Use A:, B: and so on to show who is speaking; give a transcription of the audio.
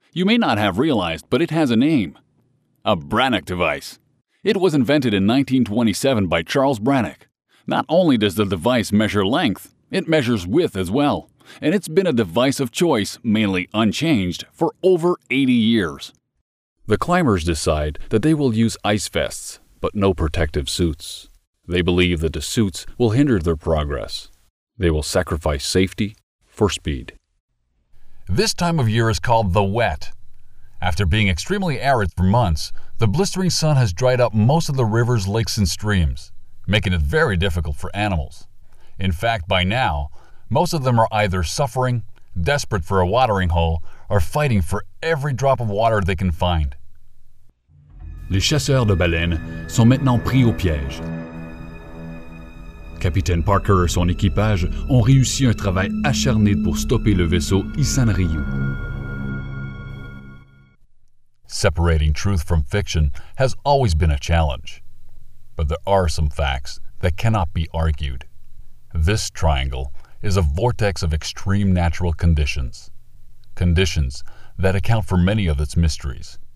A: You may not have realized, but it has a name. A Brannock device. It was invented in 1927 by Charles Brannock. Not only does the device measure length, it measures width as well, and it's been a device of choice, mainly unchanged, for over 80 years. The climbers decide that they will use ice vests, but no protective suits. They believe that the suits will hinder their progress. They will sacrifice safety for speed.
B: This time of year is called the wet. After being extremely arid for months, the blistering sun has dried up most of the rivers, lakes, and streams, making it very difficult for animals. In fact, by now, most of them are either suffering, desperate for a watering hole, or fighting for every drop of water they can find.
A: Les chasseurs de baleines sont maintenant pris au piège. Capitaine Parker et son équipage ont réussi un travail acharné pour stopper le vaisseau Isan-Ryu.
B: Separating truth from fiction has always been a challenge, but there are some facts that cannot be argued. This triangle is a vortex of extreme natural conditions that account for many of its mysteries.